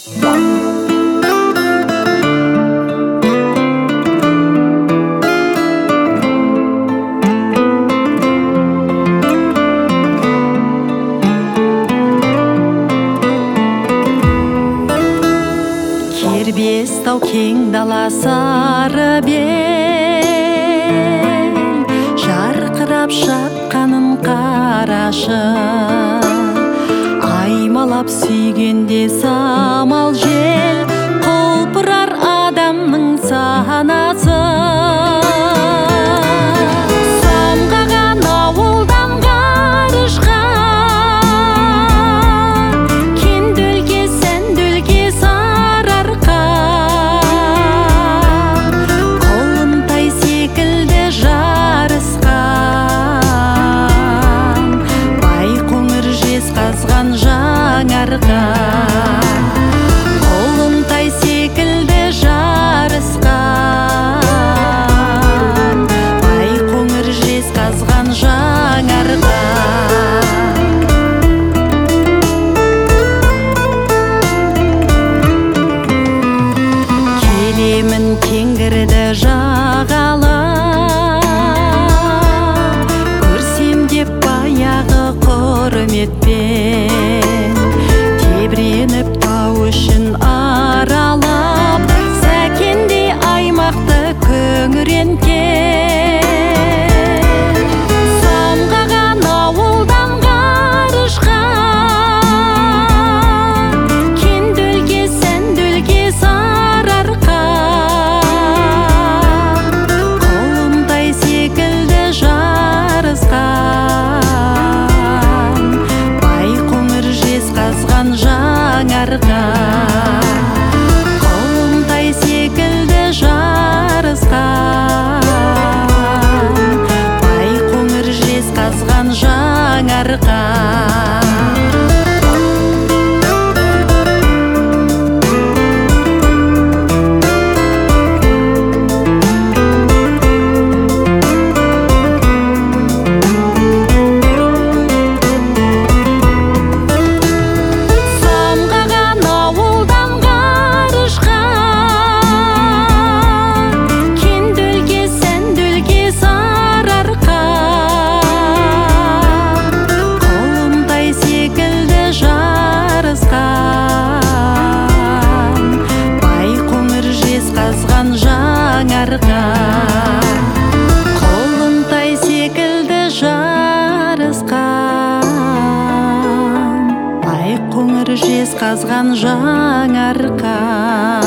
Кербестау кең дала сары бел, жарқырап жатқанын қарашы. Аймалап сүйгенде самал жел, құлпырар адамның санасы. Самғаған ауылдан ғарышқа, кендөлге сәндөлге сарыарқа. Құлынтай секілді жарысқан, байқоңыр жезқазған жаңарған. Құлынтай секілді жарысқан, байқоңыр жезқазған жаңарған. Келемін кеңгірді жағалап, көрсем деп баяғы құрметпен, тебіреніп тау үшін аралап, сәкендей аймақты күңіренткен. Самғаған ауылдан ғарышқа, кендөлге сәндөлге сарыарқа. Құлынтай секілді жарысқан, байқоңыр жезқазған жаңарған. Құлынтай секілді жарысқан, байқоңыр жезқазған жаңарған. Құлынтай секілді жарысқан, байқоңыр жезқазған жаңарған.